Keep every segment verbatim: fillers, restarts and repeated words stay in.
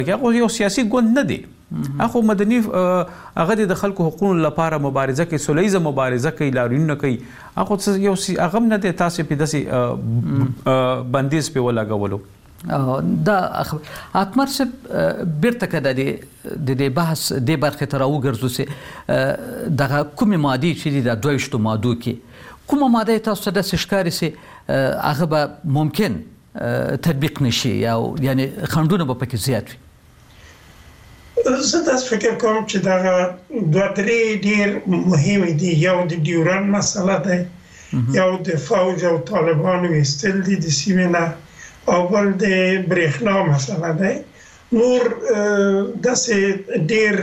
هغه یو سیاسي ګوند نه دی، هغه مدني هغه د خلکو حقوقو لپاره مبارزه کوي، سولیزه مبارزه کوي، لاریونونه کوي. هغه یو هغه نه دی تاسو په داسې بندیز په ولګولو. دا اتمر صاحب بیرته کده د دې بحث د برخه تر وګرځو سي دغه کومه ماده چې د دویشتو مادو کې کومه ماده تاسو د سشکاري سي هغه به ممکن تطبیق نشي یا یعنی خندونه به پکې زیات وي؟ زه داس فکر کوم چې دا دوه درې ډیر مهم دي. یو د ډیورن مسله ده، یو د فوج او طالبانو ایستل دي د سیمې نه، او بل د برېښنا مسله ده. نور داسې ډیر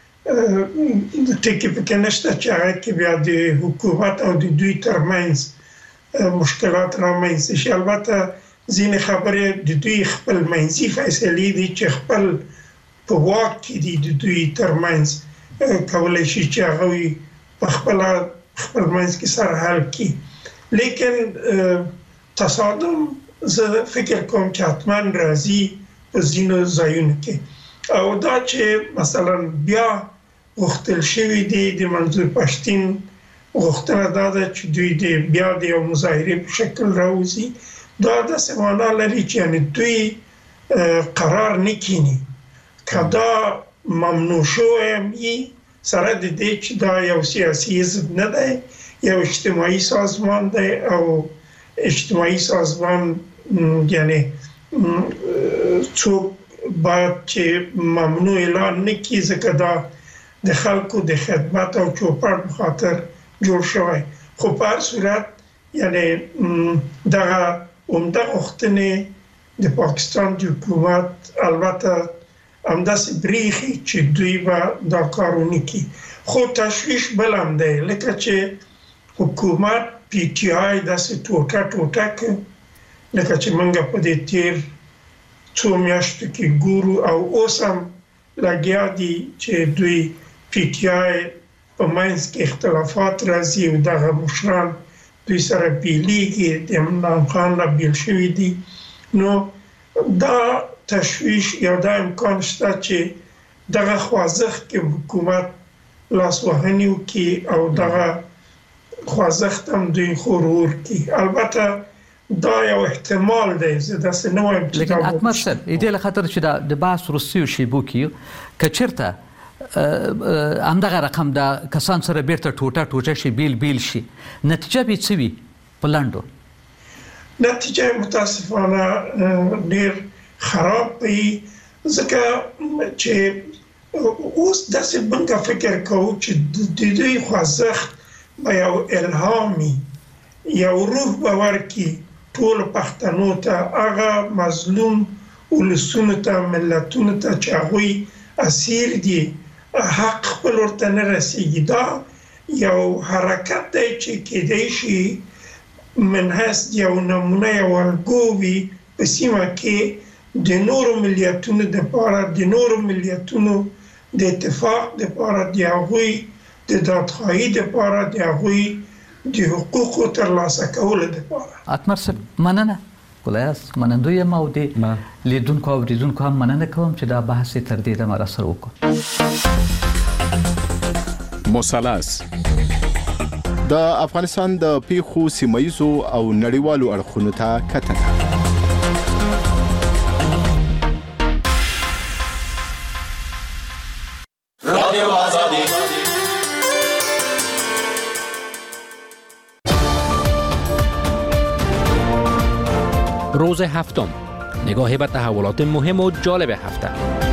ټکي پکې نشته چې هغه کې بیا د حکومت او د دوی ترمنځ مشکلات رامنځته شي. البته ځینې خبرې د دوی خپل منځي فیصلې دي چې خپل په واک کې دي د دوی ترمنځ کولی شي چې هغوی په خپله خپل منځ کې سره حل کړي. لیکن تصادم زه فکر کوم چې حتما راځي په ځینو ځایونو کې، او دا چې مثلا بیا غوښتل شوي دي د منظور پښتین غوښتنه دا ده چې دوی د بیا د یو مظاهرې په شکل راوځي. دا داسې معنا لري چې یعنې دوی قرار نه کیني که دا ممنوع شوی وي، سره د دې چې دا یو سیاسي حزب نه دی، یو اجتماعي سازمان دی، او اجتماعي سازمان یعنی څوک باید چې ممنوع اعلان نه کړي ځکه دا د خلکو د خدمت او چوپړ په خاطر جوړ شوی. خو په هر صورت یعنی دغه عمده غوښتنې د پاکستان د حکومت البته همداسې بریښي چې دوی به دا کار ونه کړي. خو تشویش بل هم دی، لکه چې حکومت پی ټي آی داسې ټوټه ټوټه کړ، لکه چې موږ په دې تیر څو میاشتو کې ګورو، او اوس هم لګیا دي چې دوی پی ټي آی په منځ کې اختلافات راځي او دغه مشران دوی سره بیلیږي، د عمران خان نه بیل شوي دي. نو دا تشویش یا دا امکان شته چې دغه خوځښت کې حکومت لاسوهنې وکړي او دغه خوځښت هم دوی غرور کړي. البته دا یو احتمال دی، زه داسې نه وایم چې لیکن اکمل صاحب دې له خاطر چې د بحث روسي او شیبو کې که چېرته همدغه رقم د کسان سره بیرته ټوټه ټوټه شي، بیل بیل شي، نتیجه به څه وي په لنډو؟ نتیجه متاسفانه ډیر خراب وي، ځکه چې اوس داسې موږ فکر کوو چې د دوی خوځښت به یو الهامي یو روح به ورکړي ټولو پښتنو ته، هغه مظلوم ولسونو ته، ملتونو ته چې هغوی اسیر دي، حق خپل ورته نه رسیږي. دا یو حرکت دی چې کیدای شي من حیث یو نمونه یو الګو وي په سیمه کې د نورو ملیتونو دپاره، د نورو ملیتونو د اتفاق دپاره، د هغوی د دادخواهي دپاره، د هغوی د حقوقو ترلاسه کولو دپاره. اتمر صاحب مننه، ګلایاست منندوی یم او د لیدونکو او اوریدونکو هم مننه کوم چې دا بحث یې تر دې دمه راسره وکړو. مثلث د افغانستان د پیښو سیمایزو او نړیوالو اړخونو ته کتنه. روز هفتم، نگاه به تحولات مهم و جالب هفته.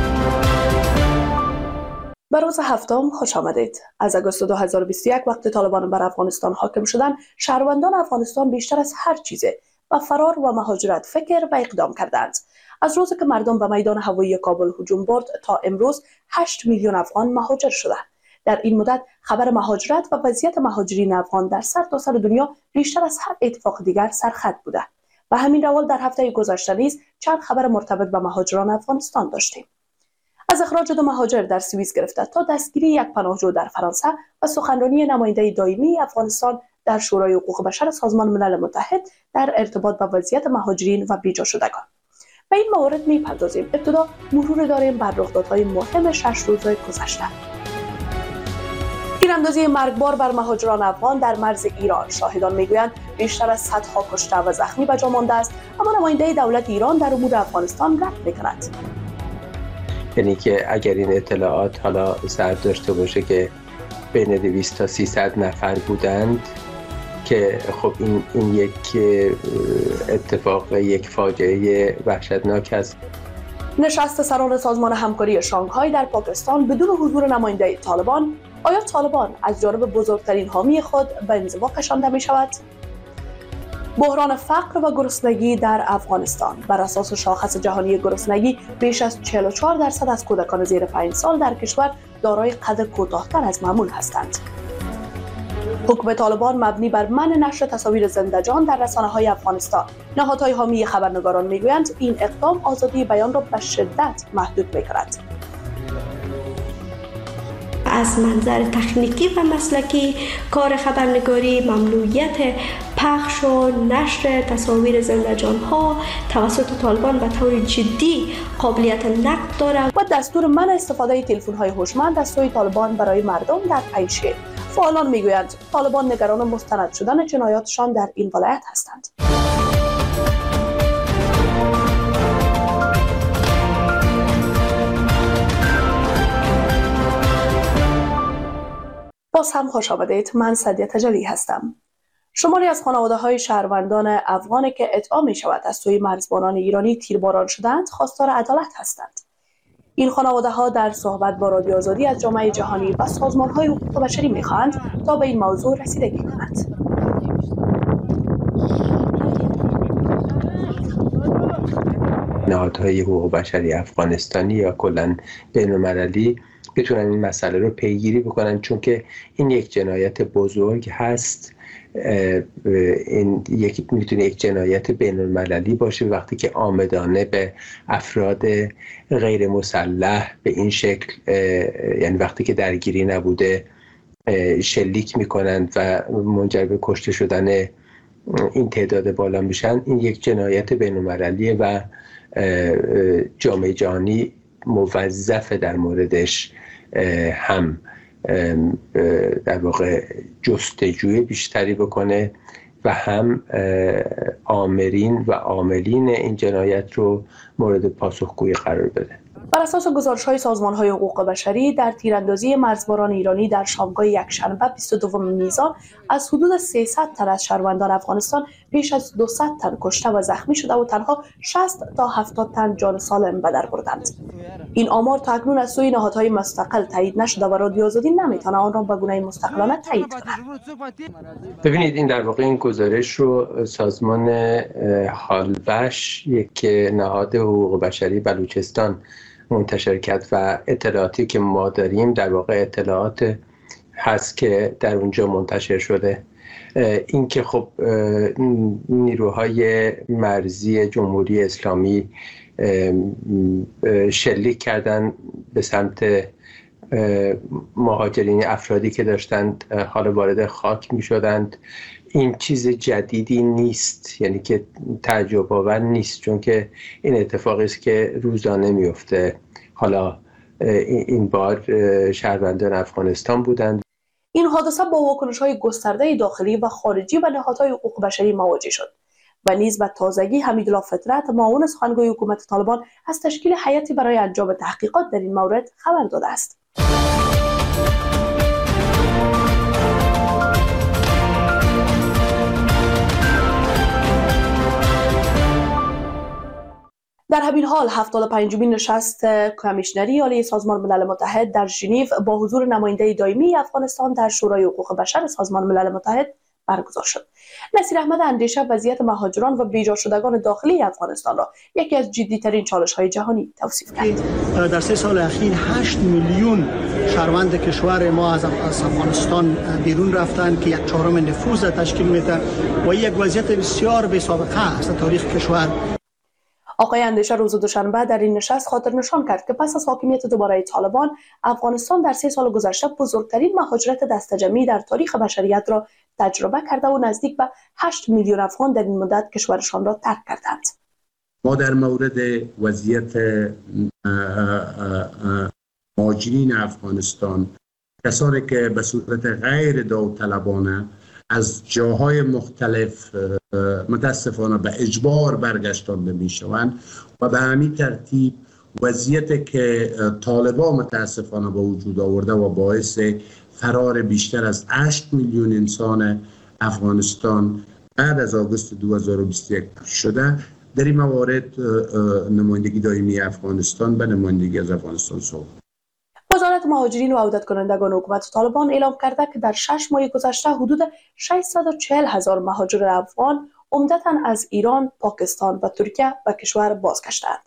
به روز هفتم خوش آمدید. از آگوست دو هزار و بیست و یک وقت طالبان بر افغانستان حاکم شدن، شهروندان افغانستان بیشتر از هر چیزه به فرار و مهاجرت فکر و اقدام کردند. از روزی که مردم به میدان هوایی کابل هجوم برد تا امروز هشت میلیون افغان مهاجر شدند. در این مدت خبر مهاجرت و وضعیت مهاجرین افغان در سرتاسر دنیا بیشتر از هر اتفاق دیگر سرخط بوده. و همین روال در هفته گذشته نیز چند خبر مرتبط به مهاجران افغانستان داشتیم. از اخراج دو مهاجر در سوئیس گرفته تا دستگیری یک پناهجو در فرانسه و سخنرانی نماینده دائمی افغانستان در شورای حقوق بشر سازمان ملل متحد در ارتباط با وضعیت مهاجرین و بیجا شدگان. به این موارد میپردازیم. ابتدا مرور داریم بر رخدادهای مهم شش روزه گذشته. تیراندازی مرگبار بر مهاجران افغان در مرز ایران. شاهدان میگویند بیشتر از صدها کشته و زخمی به جا مانده است، اما نماینده دولت ایران در امور افغانستان رد میکند. یعنی که اگر این اطلاعات حالا سر داشته باشه که بین دویست تا سیصد نفر بودند که خب این این یک اتفاق، یک فاجعه وحشتناک است. نشست سران سازمان همکاری شانگهای در پاکستان بدون حضور نماینده طالبان. آیا طالبان از جانب بزرگترین حامی خود به انزوا کشانده می شود؟ بحران فقر و گرسنگی در افغانستان. بر اساس شاخص جهانی گرسنگی بیش از چهل و چهار درصد از کودکان زیر پنج سال در کشور دارای قد کوتاه‌تر از معمول هستند. حکم طالبان مبنی بر منع نشر تصاویر زنده جان در رسانه‌های افغانستان. نهادهای حامی خبرنگاران میگویند این اقدام آزادی بیان را به شدت محدود می‌کند. از منظر تکنیکی و مسلکی کار خبرنگاری ممنوعیت پخش و نشر تصاویر زنده جان‌ها توسط طالبان به طور جدی قابلیت نقد دارد و دستور منع استفاده تلفن‌های هوشمند از سوی طالبان برای مردم در پیشه. فعالان میگویند طالبان نگران مستند شدن جنایاتشان در این ولایت هستند. باز هم خوش آمدید. من سدیه تجلی هستم. شماری از خانواده‌های شهروندان افغانی که ادعا می شود از سوی مرزبانان ایرانی تیرباران شدند خواستار عدالت هستند. این خانواده‌ها در صحبت با رادیو آزادی از جامعه جهانی و سازمان‌های حقوق بشری می‌خواهند تا به این موضوع رسیدگی کنند. نهادهای حقوق بشری افغانستانی یا کلاً بین‌المللی بتونن این مسئله رو پیگیری بکنن، چون که این یک جنایت بزرگ هست. این یک میتونه یک جنایت بین‌المللی باشه وقتی که عامدانه به افراد غیر مسلح به این شکل، یعنی وقتی که درگیری نبوده، شلیک میکنند و منجر به کشته شدن این تعداد بالا میشن. این یک جنایت بین‌المللیه و جامعه جهانی موظفه در موردش هم در واقع جستجوی بیشتری بکنه و هم آمرین و عاملین این جنایت رو مورد پاسخگویی قرار بده. بر اساس گزارش‌های سازمان‌های حقوق بشری در تیراندازی مرزباران ایرانی در شامگاه یکشنبه بیست و دوم میزان از حدود سیصد تن از شهروندان افغانستان بیش از دویست تن کشته و زخمی شده و تنها شصت تا هفتاد تن جان سالم به در بردند. این آمار تا اکنون از سوی نهادهای مستقل تایید نشده و رادیو آزادی نمیتونه آن را به گونه مستقلانه تایید کند. ببینید، این در واقع این گزارش رو سازمان هالبش، یک نهاد حقوق بشری بلوچستان منتشر کرد و اطلاعاتی که ما داریم در واقع اطلاعات هست که در اونجا منتشر شده. این که خب نیروهای مرزی جمهوری اسلامی شلیک کردن به سمت مهاجرین، افرادی که داشتند حالا وارد خاک می شدند، این چیز جدیدی نیست، یعنی که تعجب آور نیست، چون که این اتفاقی است که روزانه میفته. حالا این بار شهروندان افغانستان بودند. این حادثه با واکنش‌های گسترده داخلی و خارجی و نهادهای حقوق بشری مواجه شد و نیز به تازگی حمیدالله فطرت، معاون سخنگوی حکومت طالبان، از تشکیل هیئتی برای انجام تحقیقات در این مورد خبر داده است. در همین حال هفتاد و پنجمین نشست کمیشنری عالی سازمان ملل متحد در ژنو با حضور نماینده دائمی افغانستان در شورای حقوق بشر سازمان ملل متحد برگزار شد. نصیر احمد اندیشه وضعیت مهاجران و بیجا شدگان داخلی افغانستان را یکی از جدی‌ترین چالش‌های جهانی توصیف کرد. در سه سال اخیر هشت میلیون شهروند کشور ما از افغانستان بیرون رفتند که یک چهارم نفوذ تشکیل میده و یک وضعیت بسیار بی‌سابقه است تاریخ کشور. آقای اندیشه روز دوشنبه در این نشست خاطر نشان کرد که پس از حاکمیت دوباره طالبان، افغانستان در سه سال گذشته بزرگترین مهاجرت دست جمعی در تاریخ بشریت را تجربه کرده و نزدیک به هشت میلیون افغان در این مدت کشورشان را ترک کردند. ما در مورد وضعیت مهاجرین افغانستان، کسانی که به صورت غیر داوطلبانه از جاهای مختلف متاسفانه به اجبار برگشتانده می شوند و به همین ترتیب وضعیتی که طالبان متاسفانه به وجود آورده و باعث فرار بیشتر از هشت میلیون انسان افغانستان بعد از آگوست دو هزار و بیست و یک شده، در این موارد نمایندگی دائمی افغانستان به نمایندگی از افغانستان صحبت. وزارت مهاجرین و عودت کنندگان حکومت طالبان اعلام کرده که در شش ماه گذشته حدود ششصد و چهل هزار مهاجر افغان عمدتاً از ایران، پاکستان و ترکیه به کشور بازگشتند.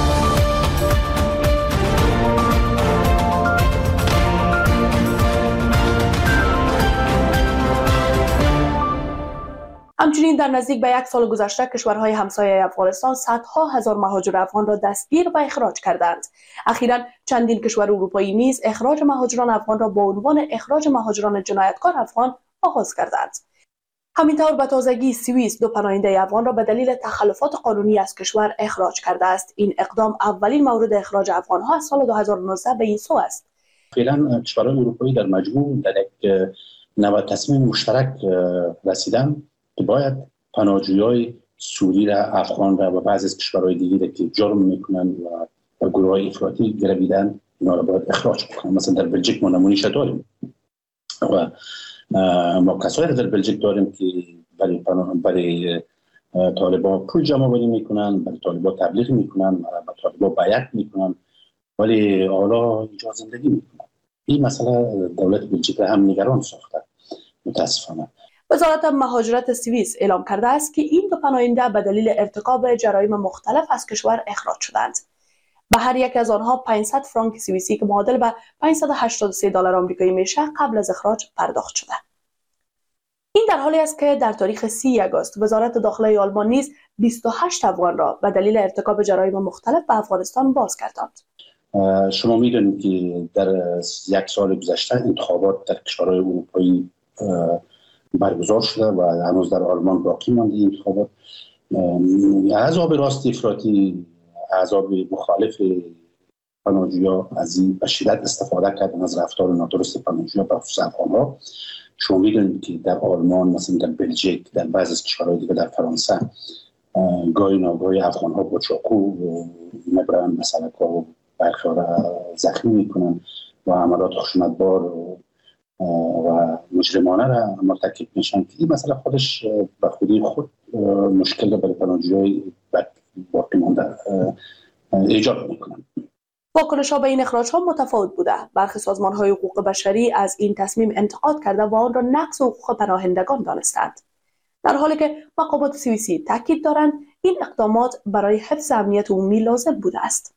همچنین در نزدیک به یک سال گذشته کشورهای همسایه افغانستان صدها هزار مهاجر افغان را دستگیر و اخراج کردند. اخیراً چندین کشور اروپایی نیز اخراج مهاجران افغان را با عنوان اخراج مهاجران جنایتکار افغان آغاز کردند. همینطور به تازگی سوئیس دو پناهنده افغان را به دلیل تخلفات قانونی از کشور اخراج کرده است. این اقدام اولین مورد اخراج افغان‌ها از سال دو هزار و نوزده به این سو است. فعلا کشورهای اروپایی در مجموع در یک نوع تصمیم مشترک رسیدن که باید پناهجویان سوری را، افغان را و بعضی از کشورهای دیگه که جرم میکنن و گروه‌های افراطی گرویدن اینا را باید اخراج بکنن. مثلا در بلژیک ما نمونه‌اش داریم و ما کسایی را در بلژیک داریم که برای برای طالبان پول جمع آوری میکنن، برای طالبان تبلیغ میکنن، برای طالبان بیعت میکنن، ولی حالا اینجا زندگی میکنن. این مسئله دولت بلژیک را هم نگران ساخته متاسفانه. وزارت مهاجرت سوئیس اعلام کرده است که این دو پناهنده به دلیل ارتکاب جرایم مختلف از کشور اخراج شدند. به هر یک از آنها پانصد فرانک سوئیسی که معادل به پانصد و هشتاد و سه دلار آمریکایی میشه قبل از اخراج پرداخت شده. این در حالی است که در تاریخ سی آگوست وزارت داخله آلمان نیز بیست و هشت افغان را به دلیل ارتکاب جرایم مختلف به افغانستان بازگرداند. شما میدونید که در یک سال گذشته انتخابات در کشورهای اروپایی برگزار شده و هنوز در آلمان باقی مانده این انتخابات. احزاب راست افراطی، احزاب مخالف پناهجویان از این به شدت استفاده کردن از رفتار نادرست پناهجویان به خصوص افغان‌ها. شما میدونید که در آلمان، مثلا در بلژیک، در بعضی از کشورهای دیگه، در فرانسه گاهی ناگاهی افغان‌ها با چاقو میبرن مثلا که برخی را زخمی میکنن و عملات خشونتبار و مجرمانه را مرتکب میشن که این مسئله خودش به خودی خود مشکل برای پناهجویان باقی مانده ایجاد میکنه. واکنش‌ها به این اخراج‌ها متفاوت بوده. برخی سازمان‌های حقوق بشری از این تصمیم انتقاد کرده و آن را نقض حقوق پناهندگان دانستند. در حالی که مقامات سوئیسی تاکید دارند این اقدامات برای حفظ امنیت عمومی لازم بوده است.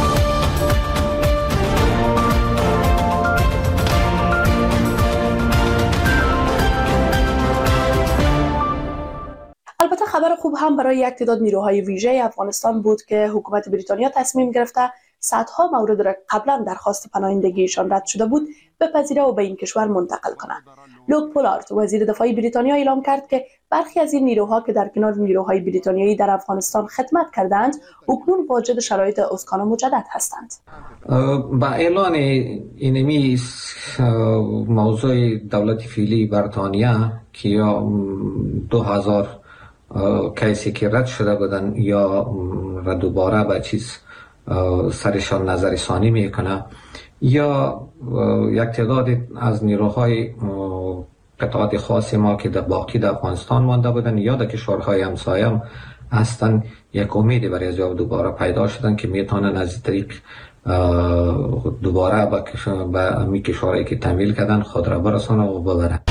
البته خبر خوب هم برای یک تعداد نیروهای ویژه افغانستان بود که حکومت بریتانیا تصمیم گرفته صدها مورد را قبلا درخواست پناهندگیشان رد شده بود بپذیره و به این کشور منتقل کنند. لوک پولارد وزیر دفاع بریتانیا اعلام کرد که برخی از این نیروها که در کنار نیروهای بریتانیایی در افغانستان خدمت کردند اکنون واجد شرایط اسکان مجدد هستند. با اعلان اینمی موضوع دولت فعلی بریتانیا که یا دو هزار کیسی که رد شده بودن یا دوباره به چیز سرشان نظر ثانی میکنه یا یک تعداد از نیروهای قطعات خاص ما که در باقی در افغانستان مانده بودن یا در کشورهای همسایه هستن یک امیدی برای از دوباره پیدا شدن که میتونن از طریق دوباره به می کشورهایی که تمویل کردن خود را برسانه و ببرن.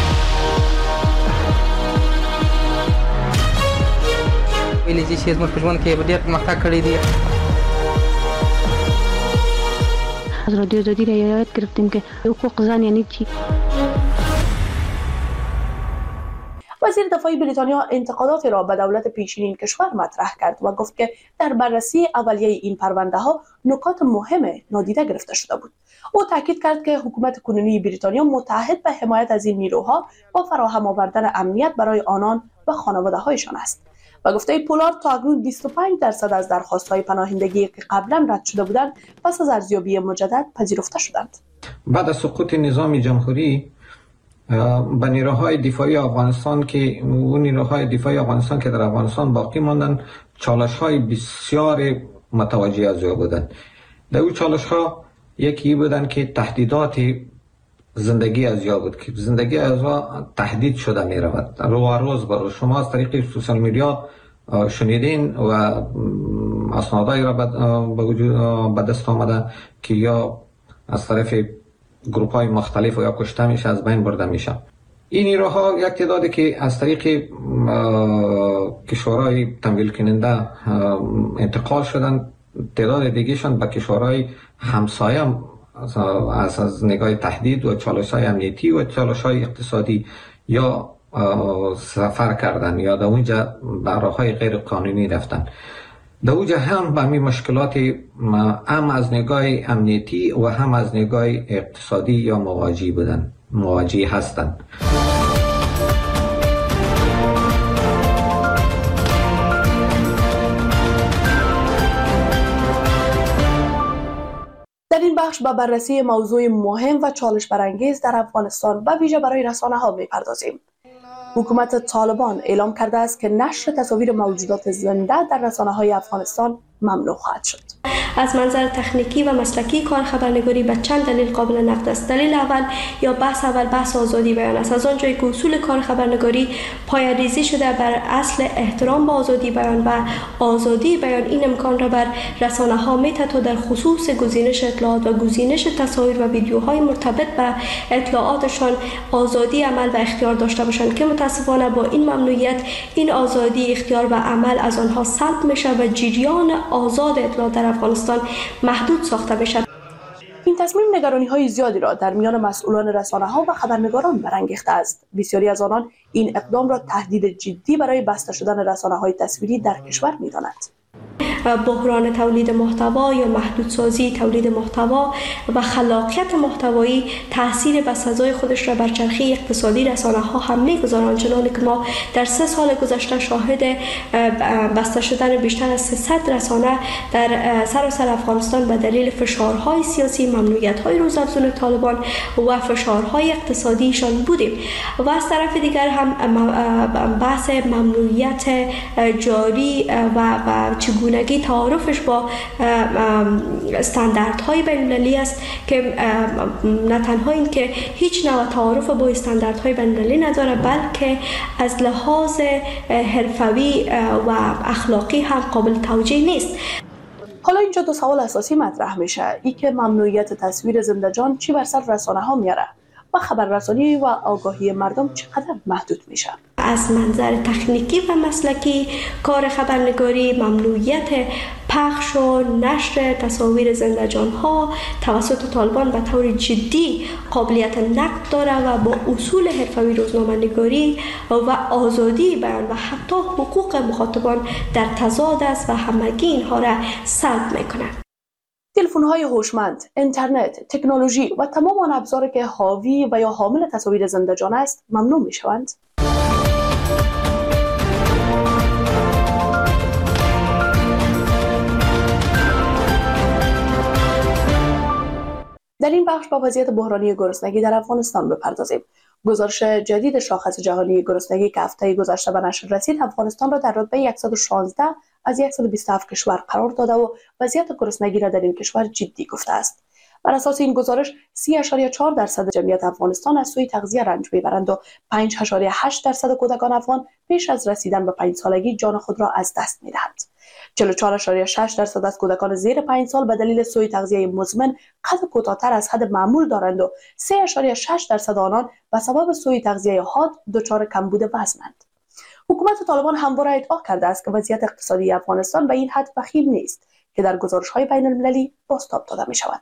ویلې چې زموږ په ژوند کې ډېر پرمختګ کړی دی. از رادیو آزادی را یاد گرفتیم که حقوق زن یعنی چی. وزیر دفاع بریتانیا انتقادات را به دولت پیشین کشور مطرح کرد و گفت که در بررسی اولیه این پرونده ها نکات مهم نادیده گرفته شده بود. او تاکید کرد که حکومت کنونی بریتانیا متعهد به حمایت از این نیروها و فراهم آوردن امنیت برای آنان و خانواده هایشان است. و گفته پولارد تا اکنون بیست و پنج درصد از درخواست‌های پناهندگی که قبلا رد شده بودند پس از ارزیابی مجدد پذیرفته شدند. بعد از سقوط نظام جمهوری به نیروهای دفاعی افغانستان که اون نیروهای دفاعی افغانستان که در افغانستان باقی ماندن چالش‌های بسیار متوجه از او بودند. در اون چالش‌ها یکی بودن که تهدیدات زندگی از یا بود که زندگی از یا تهدید شده می رود رو و روز بر شما از طریق سوشال میدیا شنیدین و اسنادایی را به وجود به دست آمده که یا از طرف گروپ های مختلف و یا کشته میشه از بین برده میشه. این نیروها یک تعدادی که از طریق کشورهای تمویل کننده انتقال شدن، تعداد دیگهشان به کشورهای همسایه از از نگاه تهدید و چالش‌های امنیتی و چالش‌های اقتصادی یا سفر کردن یا در اونجا به راه‌های غیر قانونی رفتن. در اونجا هم به همین مشکلات هم از نگاه امنیتی و هم از نگاه اقتصادی یا مواجه بودن مواجه هستند. در این بخش به بررسی موضوع مهم و چالش برانگیز در افغانستان و ویژه برای رسانه‌ها می‌پردازیم. حکومت طالبان اعلام کرده است که نشر تصاویر موجودات زنده در رسانه‌های افغانستان ممنوع خواهد شد. از منظر تکنیکی و مسلکی کار خبرنگاری به چند دلیل قابل نقد است. دلیل اول یا بحث اول بحث آزادی بیان است. از آنجایی که اصول کار خبرنگاری پایه‌ریزی شده بر اصل احترام به آزادی بیان و آزادی بیان، این امکان را بر رسانه‌ها می‌دهد تا در خصوص گزینش اطلاعات و گزینش تصاویر و ویدیوهای مرتبط به اطلاعاتشان آزادی عمل و اختیار داشته باشند که متاسفانه با این ممنوعیت این آزادی اختیار و عمل از آنها سلب میشه و جریان آزاد اطلاعات در افغانستان محدود ساخته بشد. این تصمیم نگرانی‌های زیادی را در میان مسئولان رسانه‌ها و خبرنگاران برانگیخته است. بسیاری از آنان این اقدام را تهدید جدی برای بسته شدن رسانه‌های تصویری در کشور می‌دانند. بحران تولید محتوا یا محدودسازی تولید محتوا و خلاقیت محتوایی تاثیر بسزای خودش را بر چرخه اقتصادی رسانه‌ها هم می‌گذارد، چنانکه که ما در سه سال گذشته شاهد بسته شدن بیشتر از سیصد رسانه در سراسر افغانستان به دلیل فشارهای سیاسی، ممنوعیت‌های روزافزون طالبان و فشارهای اقتصادیشان بودیم. و از طرف دیگر هم بحث ممنوعیت جاری و, و چگونگی تعارفش با استانداردهای بین‌المللی است که نه تنها این که هیچ نوع تعارف با استانداردهای بین‌المللی نداره، بلکه از لحاظ حرفوی و اخلاقی هم قابل توجیه نیست. حالا اینجا دو سوال اساسی مطرح میشه، ای که ممنوعیت تصویر زنده‌جان چی بر سر رسانه‌ها میاره و خبررسانی و آگاهی مردم چقدر محدود میشه. از منظر تکنیکی و مسلکی کار خبرنگاری ممنوعیت پخش و نشر تصاویر زنده‌جان‌ها توسط طالبان به طور جدی قابلیت نقد داره و با اصول حرفه‌ای روزنامه‌نگاری و آزادی بیان و حتی حقوق مخاطبان در تضاد است و همگی اینها را سلب میکنه. تلفن‌های هوشمند، اینترنت، تکنولوژی و تمام آن ابزاری که حاوی و یا حامل تصاویر زنده‌جان است ممنوع می‌شوند. در این بخش با وضعیت بحرانی گرسنگی در افغانستان بپردازیم. گزارش جدید شاخص جهانی گرسنگی که هفته گذشته به نشر رسید، افغانستان را در رتبه صد و شانزده از صد و بیست و هفت کشور قرار داده و وضعیت گرسنگی را در این کشور جدی گفته است. بر اساس این گزارش سی و چهار درصد جمعیت افغانستان از سوی تغذیه رنج میبرند و پنج و هشت درصد کودکان افغان پیش از رسیدن به پنج سالگی جان خود را از دست میدهند. چهل و چهار و شش درصد از کودکان زیر پنج سال به دلیل سوء تغذیه مزمن قد کوتاه‌تر از حد معمول دارند و سه و شش درصد آنان به سبب سوء تغذیه حاد دچار کمبود وزنند. حکومت طالبان همواره ادعا کرده است که وضعیت اقتصادی افغانستان به این حد وخیم نیست که در گزارش‌های بین‌المللی بازتاب داده می‌شود.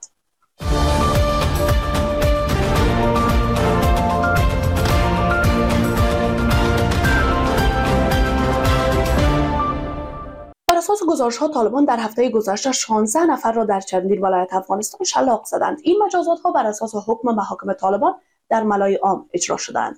بر اساس گزارش‌ها طالبان در هفته گذشته شانزده نفر را در چندین ولایت افغانستان شلاق زدند. این مجازات‌ها بر اساس حکم محاکم طالبان در ملای عام اجرا شدند.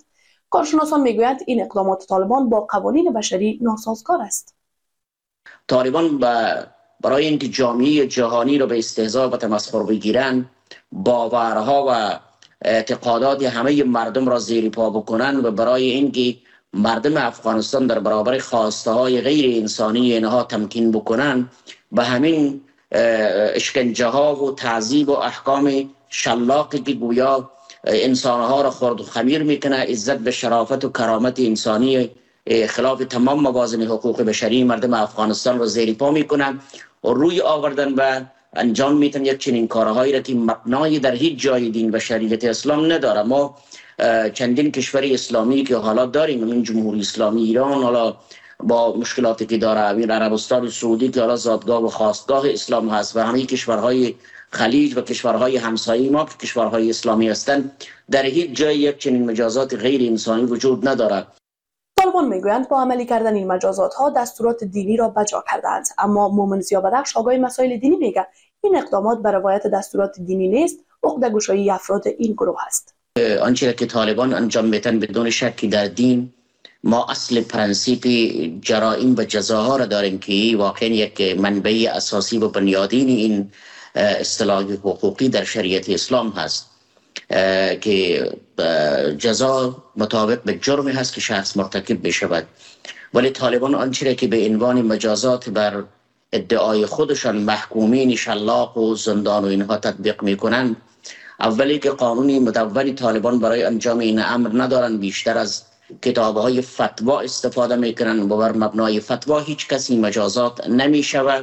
کارشناسان میگویند این اقدامات طالبان با قوانین بشری ناسازگار است. طالبان برای اینکه جامعه جهانی را به استهزاء و تمسخر بگیرند، باورها و اعتقادات همه مردم را زیر پا بکنند و برای اینکه مردم افغانستان در برابر خواسته های غیر انسانی اینها تمکین بکنند، به همین اشکنجه ها و تعذیب و احکام شلاقی که گویا انسانها را خرد و خمیر میکنه، عزت به شرافت و کرامت انسانی خلاف تمام موازین حقوق بشری مردم افغانستان را زیر پا میکنه و روی آوردن و انجام میتن یک چنین کارهایی را که مبنای در هیچ جای دین و شریعت اسلام نداره. ما چندین کشور اسلامی که حالا داریم، این جمهوری اسلامی ایران حالا با مشکلاتی که داره، این عربستان سعودی که حالا زادگاه و خواستگاه اسلام هست و همه کشورهای خلیج و کشورهای همسایه ما که کشورهای اسلامی هستند، در هیچ جای یک چنین مجازات غیر انسانی وجود نداره. طالبان میگویند با عملی کردن این مجازات ها دستورات دینی را بجا کردند، اما مومن زیابدخش آگاه مسائل دینی میگه این اقدامات بر روایت دستورات دینی نیست، عقده‌گشایی افراد این گروه است. آنچه که طالبان انجام میدن بدون شکی در دین، ما اصل پرنسیپ جرائم و جزاها را داریم که واقعا یک منبع اساسی و بنیادین این اصطلاح حقوقی در شریعت اسلام هست که جزا مطابق به جرمی هست که شخص مرتکب بشود. ولی طالبان آنچه که به عنوان مجازات بر ادعای خودشان محکومین شلاق و زندان و اینها تطبیق میکنند، اولی که قانونی مدون طالبان برای انجام این امر ندارن، بیشتر از کتاب‌های فتوا استفاده میکنن و بر مبنای فتوا هیچ کسی مجازات نمیشود.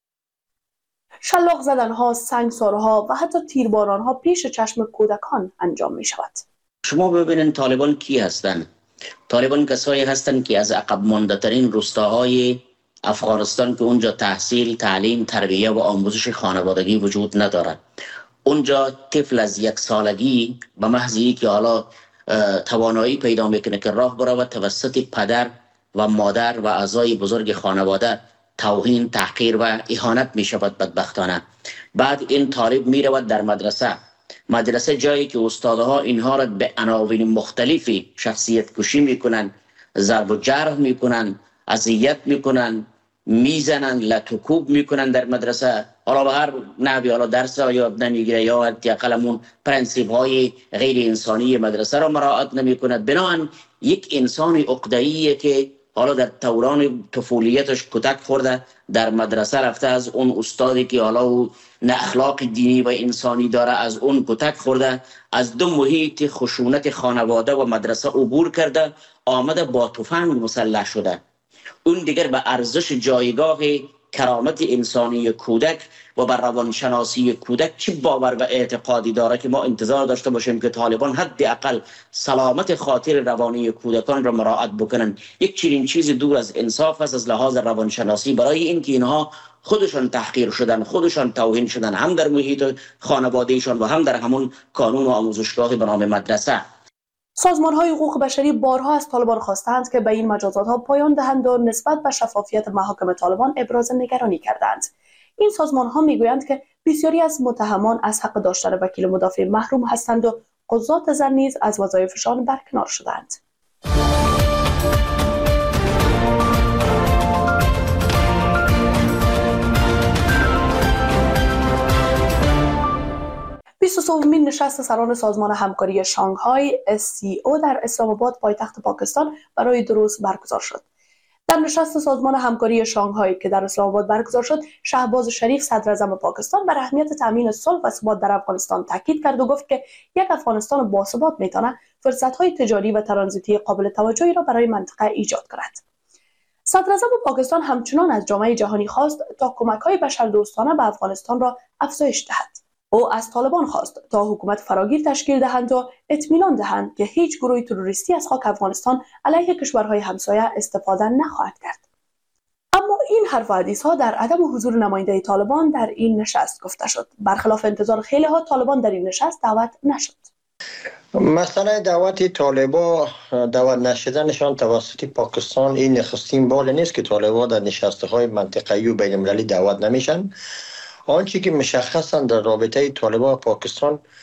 شلاق زدنها، سنگسارها و حتی تیربارانها پیش چشم کودکان انجام می شود. شما ببینید طالبان کی هستند؟ طالبان کسایی هستند که از عقب مانده ترین روستاهای افغانستان که اونجا تحصیل، تعلیم، تربیه و آموزش خانوادگی وجود ندارد. اونجا طفل از یک سالگی به محض اینکه حالا توانایی پیدا میکنه که راه برود، توسط پدر و مادر و اعضای بزرگ خانواده توهین، تحقیر و اهانت می شود بدبختانه. بعد این طالب می رود در مدرسه مدرسه جایی که استادها اینها را به عناوین مختلفی شخصیت کشی می کنند، ضرب و جرح می کنند، اذیت می کنند، می زنند، لطوکوب می کنند در مدرسه. حالا به هر نحوی حالا درس را یاد نمیگیره یا حداقل پرنسیپ های غیر انسانی مدرسه را مراعات نمی کند. بنابراین یک انسان عقده‌ایه که حالا در دوران طفولیتش کتک خورده، در مدرسه رفته، از اون استادی که حالا او نه اخلاق دینی و انسانی داره از اون کتک خورده، از دو محیط خشونت خانواده و مدرسه عبور کرده، آمده با تفنگ مسلح شده. اون دیگر به ارزش جایگاه کرامت انسانی کودک و بر روانشناسی کودک چه باور و اعتقادی داره که ما انتظار داشته باشیم که طالبان حداقل سلامت خاطر روانی کودکان را مراعات بکنن. یک چنین چیز دور از انصاف است از لحاظ روانشناسی، برای اینکه اینها خودشان تحقیر شدن، خودشان توهین شدن، هم در محیط خانوادهشان و هم در همون کانون و آموزشگاه به نام مدرسه. سازمان‌های حقوق بشری بارها از طالبان خواستند که به این مجازات‌ها پایان دهند و نسبت به شفافیت محاکم طالبان ابراز نگرانی کردند. این سازمان‌ها می‌گویند که بسیاری از متهمان از حق داشتن وکیل مدافع محروم هستند و قضات زن نیز از وظایفشان برکنار شدند. بیست و سومین نشست سران سازمان همکاری شانگهای اس سی او در اسلام آباد پایتخت پاکستان برای دو روز برگزار شد. در نشست سازمان همکاری شانگهای که در اسلام آباد برگزار شد، شهباز شریف صدر اعظم پاکستان بر اهمیت تامین صلح و ثبات در افغانستان تاکید کرد و گفت که یک افغانستان باثبات میتواند فرصت‌های تجاری و ترانزیتی قابل توجهی را برای منطقه ایجاد کند. صدر اعظم پاکستان همچنان از جامعه جهانی خواست تا کمک‌های بشردوستانه به افغانستان را افزایش دهد. او از طالبان خواست تا حکومت فراگیر تشکیل دهند و اطمینان دهند که هیچ گروه تروریستی از خاک افغانستان علیه کشورهای همسایه استفاده نخواهد کرد. اما این حرف و حدیث ها در عدم حضور نماینده طالبان در این نشست گفته شد. برخلاف انتظار خیلی ها، طالبان در این نشست دعوت نشد. مسئله دعوت طالبان دعوت نشدنشان توسط پاکستان این نخستین بار نیست که طالبان در نشست‌های منطقه‌ای و بین‌المللی دعوت نمیشن. آنچه که مشخصا در رابطه طالبان و پاکستان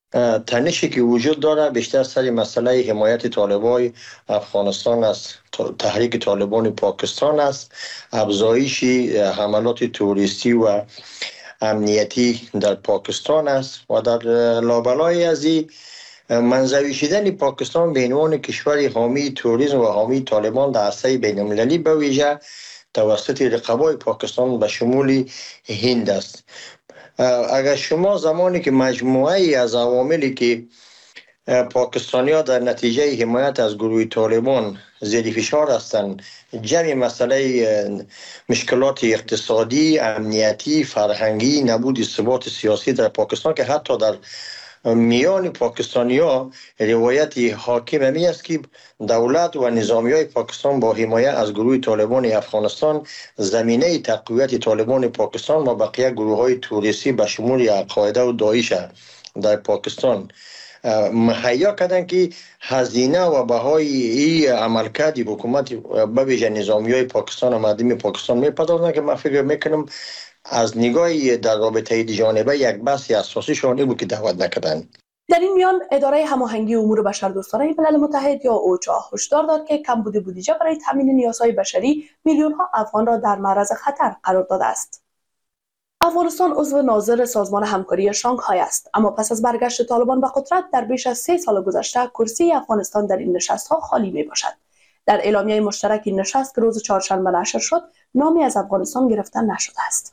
تنشی که وجود داره بیشتر سر مسئله حمایت طالبان افغانستان است، تحریک طالبان پاکستان است، افزایش حملات توریستی و امنیتی در پاکستان است و در لابلای از این منزوی شدن پاکستان به عنوان کشور حامی توریسم و حامی طالبان در عرصه بین المللی به ویژه توسط رقبای پاکستان به شمول هند است. اگر شما زمانی که مجموعه از عواملی که پاکستانی ها در نتیجه حمایت از گروه طالبان زیر فشار هستند، جمعی مسئله مشکلات اقتصادی، امنیتی، فرهنگی، نبود ثبات سیاسی در پاکستان که حتی در میان پاکستانی ها روایت حاکم همی است که دولت و نظامی های پاکستان با حمایت از گروه طالبان افغانستان زمینه تقویت طالبان پاکستان و بقیه گروه های توریستی به شمول القاعده و داعش در پاکستان مهیا کردن که هزینه و بهای این عملکرد حکومت به ویژه نظامی های پاکستان و مردم پاکستان میپردازند که من فکر میکنم از نگاه در رابطه جانبه یک بحث اساسی شانه بود که دعوت نکردن. در این میان اداره هماهنگی امور بشردوستانه ملل متحد یا اوچا هشدار داد که کمبود بودجه برای تامین نیازهای بشری میلیون ها افغان را در معرض خطر قرار داده است. افغانستان عضو ناظر سازمان همکاری شانگهای است، اما پس از برگشت طالبان به قدرت در بیش از سه سال گذشته کرسی افغانستان در این نشست‌ها خالی می باشد. در اعلامیه مشترک این نشست که روز چهارشنبه نشر شد، نامی از افغانستان گرفته نشده است.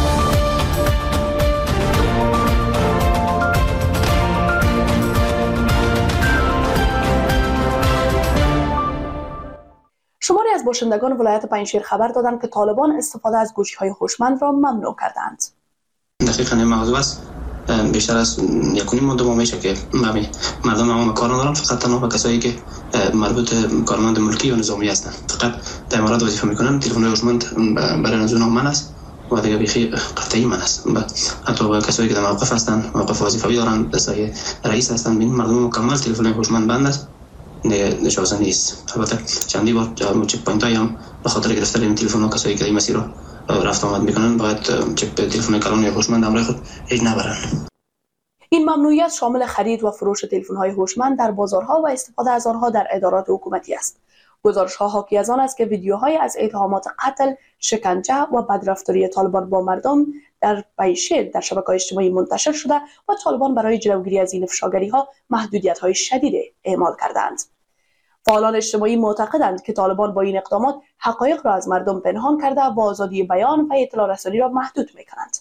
شماری از باشندگان ولایت پنجشیر خبر دادند که طالبان استفاده از گوشی‌های هوشمند را ممنوع کردند. دقیقاً این موضوع است. بیشتر از یک و نیم ماه میشه که مردم عوام کار ندارن، فقط تنها به کسایی که مربوط کارمند ملکی یا نظامی هستن فقط در امارات وظیفه میکنن. تلفن هوشمند برای از اونها من است و دیگه بیخی قطعی من است. حتی با کسایی که در موقف هستن، موقف وظیفه‌ای دارن، دستای رئیس هستن، ببین مردم مکمل تلفن هوشمند بند است، دیگه نشازه نیست. البته چندی بار چک پوینت هم به خاطر گرفتن این تلفن ها کسایی که این مسیر رو رفت آمد میکنن باید چک تلفن کلان یا هوشمند همراه خود هیچ نبرن. این ممنوعیت شامل خرید و فروش تلفن‌های هوشمند در بازارها و استفاده از آنها در ادارات حکومتی است. گزارش‌ها حاکی از آن است که ویدیوهای از اتهامات قتل، شکنجه و بدرفتاری طالبان با مردم در پنجشیر در شبکه‌های اجتماعی منتشر شده و طالبان برای جلوگیری از این افشاگری‌ها محدودیت‌های شدید اعمال کردند. فعالان اجتماعی معتقدند که طالبان با این اقدامات حقایق را از مردم پنهان کرده و آزادی بیان و اطلاع رسانی را محدود می‌کنند.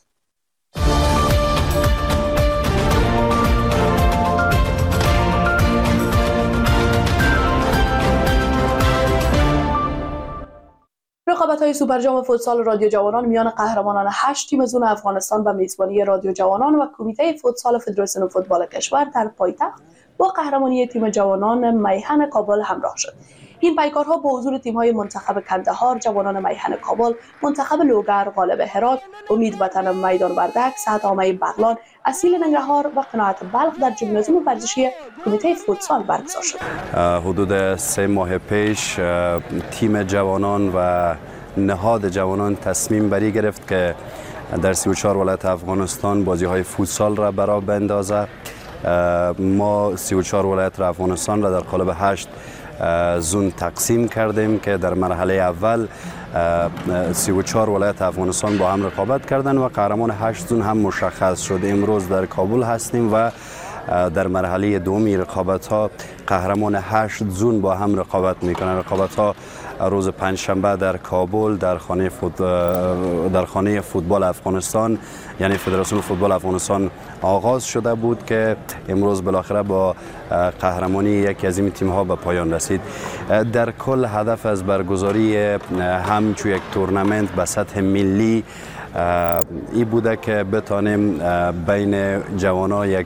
رقابت‌های سوپرجام فوتسال رادیو جوانان میان قهرمانان هشت تیم زون افغانستان و میزبانی رادیو جوانان و کمیته فوتسال فدراسیون فوتبال کشور در پایتخت با قهرمانی تیم جوانان میهن کابل همراه شد. این پیکارها با حضور تیم‌های منتخب کندهار، جوانان میهن کابل، منتخب لوگر، غالب هرات، امید وطن میدان وردک، سعد آمه بغلان، اصیل ننگرهار و قناعت بلخ در ژیمنازیوم ورزشی کمیته فوتسال برگزار شد. حدود سه ماه پیش تیم جوانان و نهاد جوانان تصمیم بری گرفت که در سی و چهار ولایت افغانستان بازی‌های فوتسال را برا بندازه. ما سی و چهار ولایت افغانستان را در قالب هشت زون تقسیم کردیم که در مرحله اول سی و چهار ولایت افغانستان با هم رقابت کردند و قهرمان هشت زون هم مشخص شد. امروز در کابل هستیم و در مرحله دومی رقابت ها قهرمان هشت زون با هم رقابت میکنند. رقابت ها روز پنجشنبه در کابل در خانه فوت... در خانه فوتبال افغانستان یعنی فدراسیون فوتبال افغانستان آغاز شده بود که امروز بالاخره با قهرمانی یکی از این تیم ها به پایان رسید. در کل هدف از برگزاری همچو یک تورنمنت به سطح ملی ای بوده که بتانیم بین جوانان یک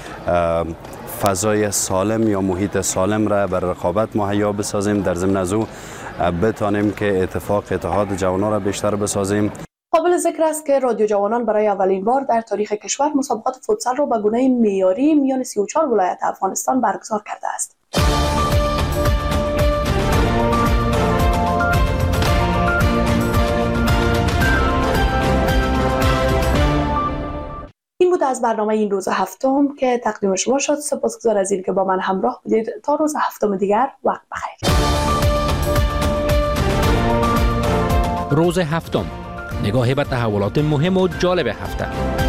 فضای سالم یا محیط سالم را بر رقابت مهیا بسازیم. در ضمن از او بتانیم که اتفاق اتحاد جوانان را بیشتر بسازیم. قابل ذکر است که رادیو جوانان برای اولین بار در تاریخ کشور مسابقات فوتسال را به گونه معیاری میان سی و چهار ولایت افغانستان برگزار کرده است. این بود از برنامه این روز هفتم که تقدیم شما شد. سپاسگزار از این که با من همراه بودید. تا روز هفتم دیگر وقت بخیر. روز هفتم، نگاهی به تحولات مهم و جالب هفته.